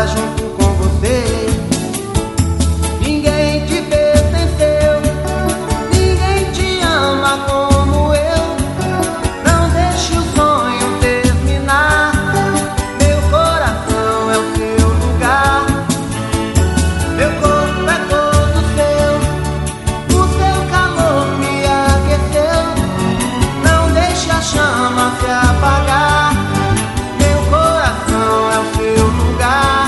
leva junto com você. Ninguém te pertenceu, ninguém te ama como eu. Não deixe o sonho terminar, meu coração é o seu lugar. Meu corpo é todo seu, o seu calor me aqueceu. Não deixe a chama se apagar, meu coração é o seu lugar.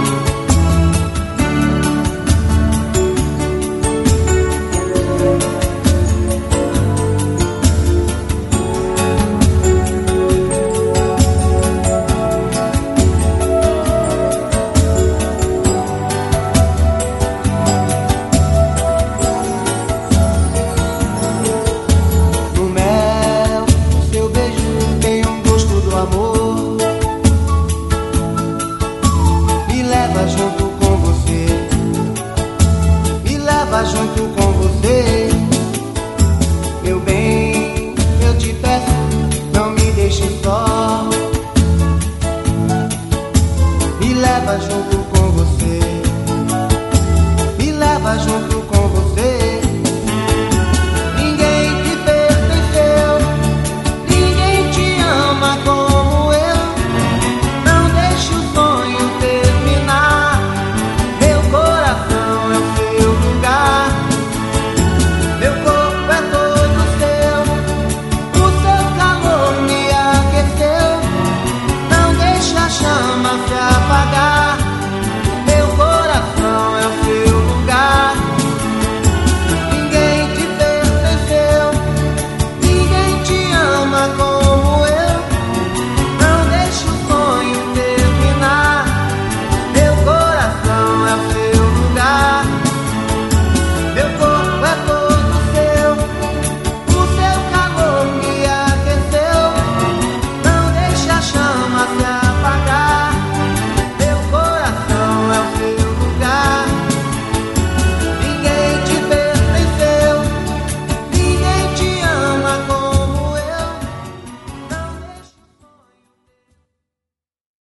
No mel, o seu beijo tem um gosto do amor. Me leva junto com você, me leva junto com você. Meu bem, eu te peço, não me deixe só. Me leva junto com você.